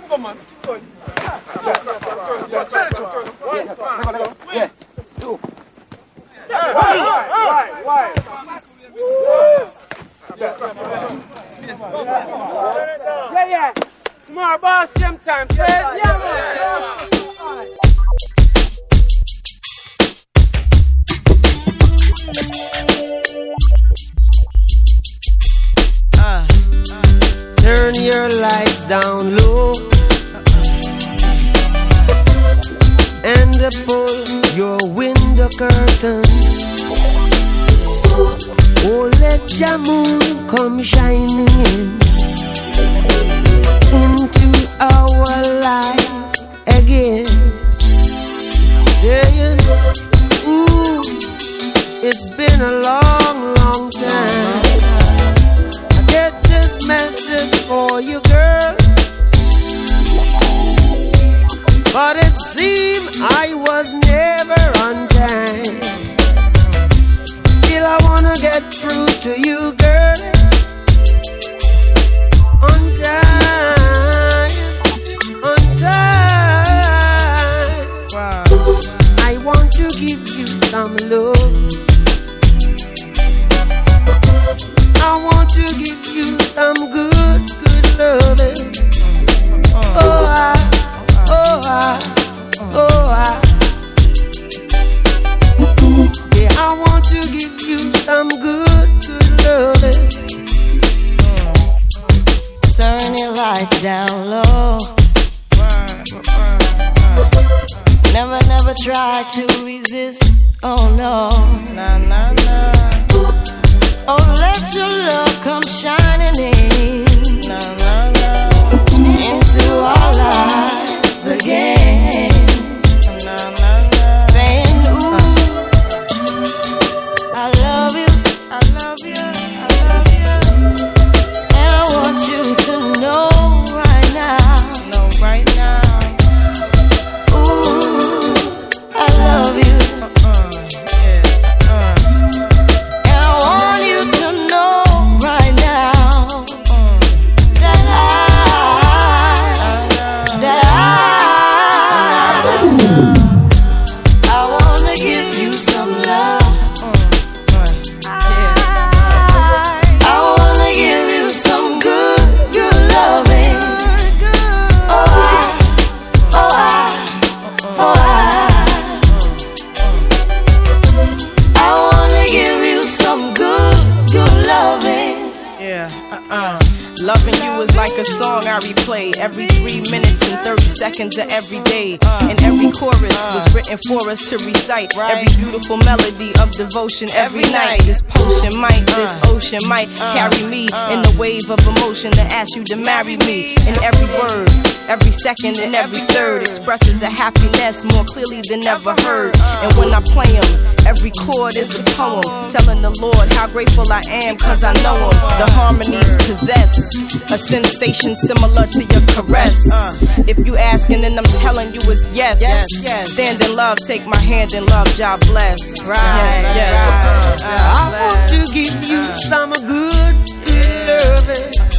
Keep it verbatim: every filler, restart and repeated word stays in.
Come on. Yeah. Two. Why? Why? Yeah, yeah. Small boss, same time. Yeah, man. Uh, turn your lights down low and pull your window curtain. Oh, let your moon come shining in into our life again. Saying, ooh, it's been a long, long time. I get this message for you, girl, but it seemed I was never on time. Still I wanna get through to you, girl, on time, on time. Wow. I want to give you some love. I want to give you some good, good loving. Oh, I, oh, I, oh, I. Yeah, I want to give you some good, good loving. Turn your lights down low. Never, never try to resist. Oh no. Nah, nah, nah. Oh, let your love come shining in. Nah, nah, nah. Into our lives again. Nah, nah, nah. Saying, ooh, I love you, I love you, I love you. And I want you to know right now, know right now. Ooh, I love you. Uh-uh, yeah, uh. And I want you to know right now uh, that I, that I, I wanna give you some love. Loving you is like a song I replay every three minutes and thirty seconds of every day. And every chorus was written for us to recite. Every beautiful melody of devotion every night. This potion might, this ocean might carry me in the wave of emotion to ask you to marry me. And every word, every second and every third expresses a happiness more clearly than ever heard. And when I play them, every chord is a poem telling the Lord how grateful I am cause I know him. The harmonies possess a sensation similar to your caress. Uh, if you asking, then I'm telling you it's yes. yes, yes. Stand in love, take my hand in love, God bless. Right, yes, yes. Right. Uh, I want to give you some good, good loving.